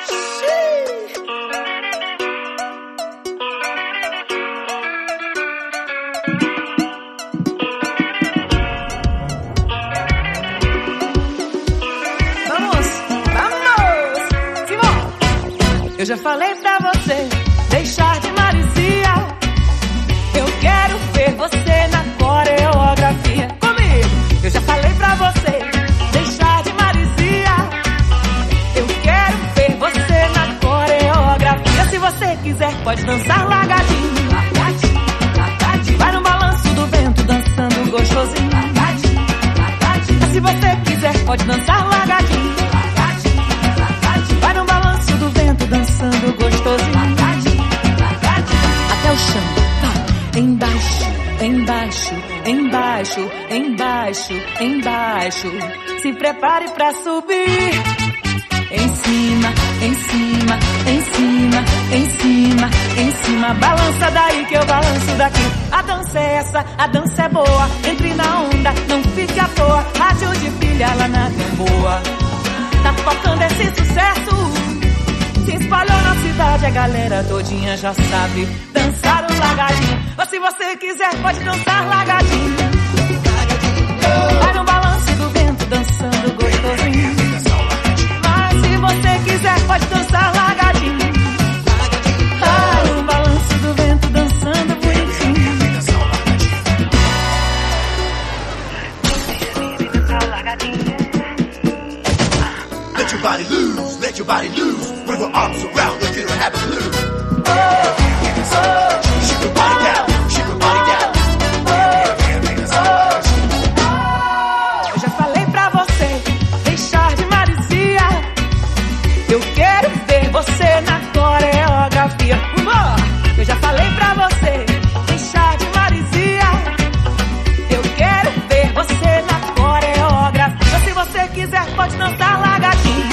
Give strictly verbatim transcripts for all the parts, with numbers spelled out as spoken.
Eu já falei pra você deixar de maricia. Eu quero ver você na coreografia. Comigo! Eu já falei pra você deixar de maricia. Eu quero ver você na coreografia. Se você quiser, pode dançar largadinho. Largadinho, largadinho. Vai no balanço do vento, dançando gostosinho. Largadinho, largadinho. Se você quiser, pode dançar largadinho. Dançando gostosinho, até o chão, vai, embaixo, embaixo, embaixo, embaixo, embaixo. Se prepare pra subir. Em cima, em cima, em cima, em cima, em cima. Balança daí que eu balanço daqui. A dança é essa, a dança é boa. Entre na onda, não fique à toa. Rádio de pilha lá na boa. Tá tocando esse sucesso. Se espalhou na cidade, a galera todinha já sabe dançar o largadinho. Ou se você quiser, pode dançar largadinho. Vai no balanço do vento, dançando gostosinho. Mas se você quiser, pode dançar largadinho. Vai no balanço do vento, dançando bonitinho. Let your body loose, let your body loose. With your arms around the little happy blue. Oh, oh, shake your body down, shake your body down. Eu já falei pra você deixar de maricia. Eu quero ver você na coreografia. Eu já falei pra você deixar de maricia. Eu quero ver você na coreografia. Se você quiser, pode dançar largadinho.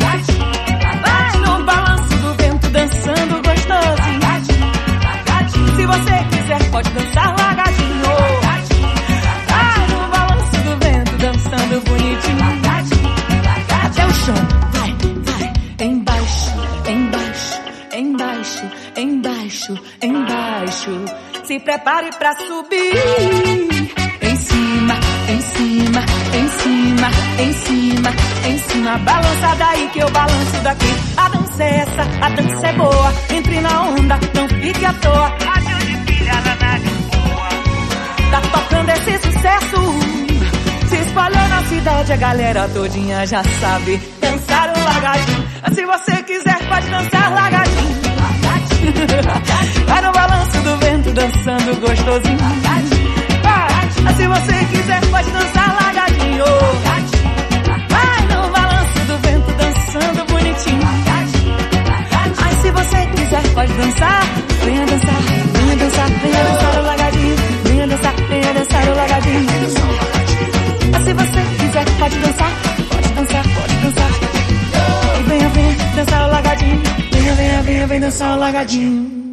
Se você quiser, pode dançar largadinho. Vai no balanço do vento, dançando bonitinho. Até o chão, vai, vai. Embaixo, embaixo, embaixo, embaixo, embaixo. Se prepare pra subir. Em cima, em cima, em cima, em cima, em cima. Balança daí que eu balanço daqui. A dança é essa, a dança é boa. Entre na onda, não fique à toa. Rádio de pilha lá na boa. Tá tocando esse sucesso. Se espalhou na cidade, a galera todinha já sabe dançar o largadinho. Se você quiser, pode dançar largadinho. Vai no balanço do vento, dançando gostosinho. Vai. Se você quiser, pode dançar largadinho. Vai no balanço do vento, dançando bonitinho. Mas se você quiser, pode dançar. Venha dançar, venha dançar, venha dançar o largadinho. Venha dançar, venha dançar o largadinho. Mas se você quiser, pode dançar. Pode dançar, pode dançar. E venha, venha dançar o largadinho. Venha, venha, venha, venha dançar o largadinho.